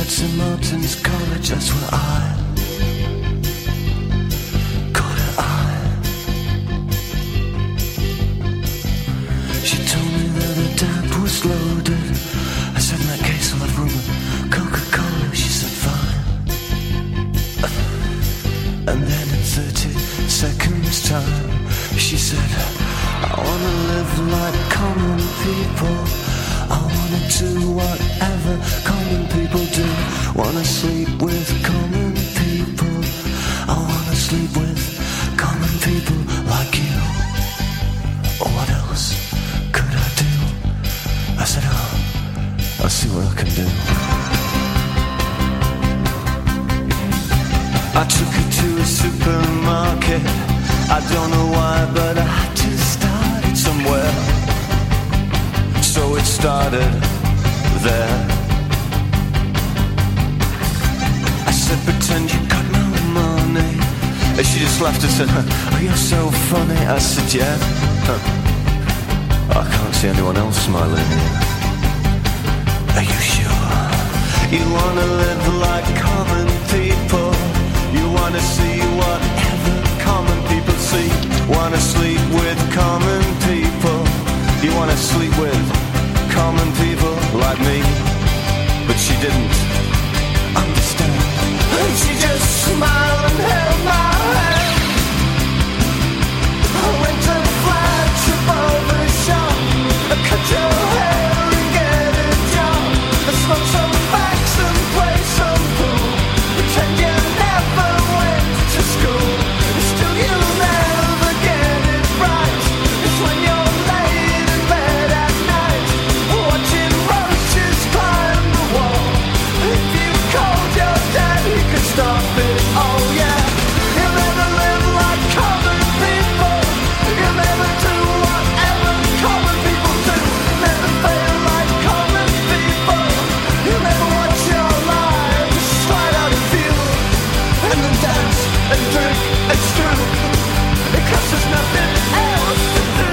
at St. Martin's College, that's where I caught her eye. She told me that her dad was loaded. I said, in that case I'll have rum and Coca-Cola. She said, fine. And then in 30 seconds time, she said, I wanna live like common people. I wanna do whatever common people do. Wanna sleep with common people. I wanna sleep with common people like you. Oh, what else could I do? I said, oh, I'll see what I can do. I took her to a supermarket. I don't know why, but I had to start it somewhere. So it started there. I said, pretend you got no money. And she just laughed and said, oh, you're so funny. I said, yeah. I can't see anyone else smiling here. Are you sure? You wanna live like common people. You wanna see whatever common people see. Wanna sleep with common people. You wanna sleep with common people like me. But she didn't understand. And she just smiled and held my hand. I went to flagship over the shop. I cut your hair and get a job. I smoked some facts and play some pool. Pretend you never went to school. Still you'll never get it right. It's when you're laid in bed at night, watching roaches climb the wall. If you called your dad, he could stop it. Oh yeah. You'll never live like common people. You'll never do whatever common people do. Never fail like common people. You'll never watch your life slide out of view. And then dance and drink and stew, because there's nothing else to do.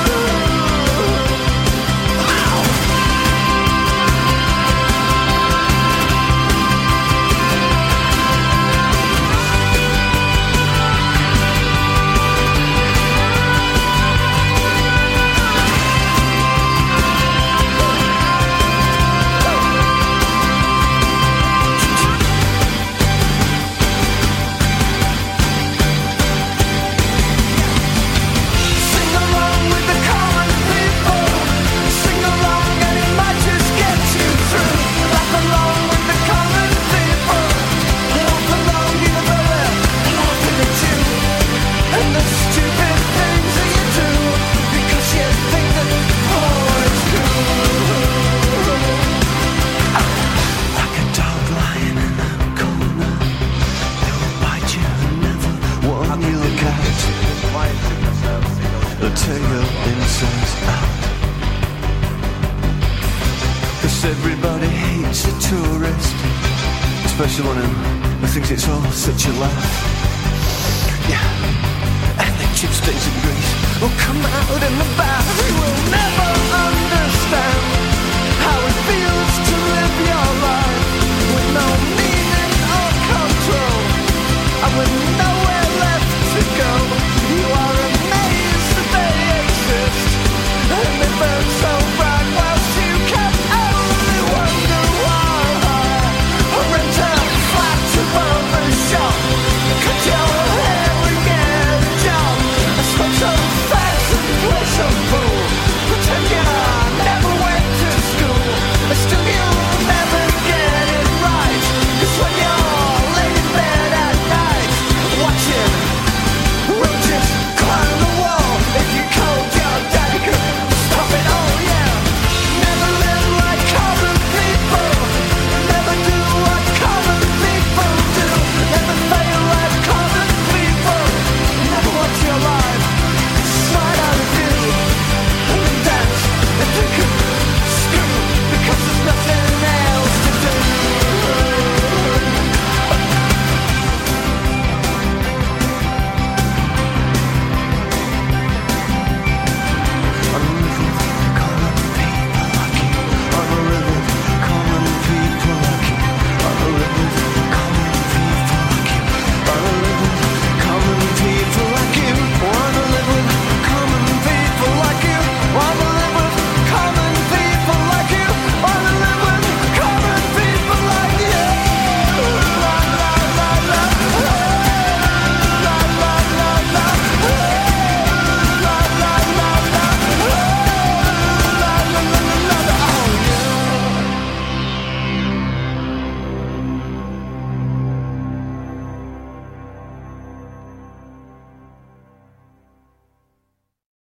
Sing along with the common people. Sing along and it might just get you through. Laugh along with the common people. Laugh along even though they're laughing at you. And the stupid things that you do, because you think that oh, it's cool. Like a dog lying in a corner, they'll bite you and never warn you look at. They'll tear your insides out. 'Cause everybody hates a tourist, especially one who thinks it's all such a laugh. Yeah, and the chipsticks and grease will come out in the bath. You will never understand how it feels to live your life.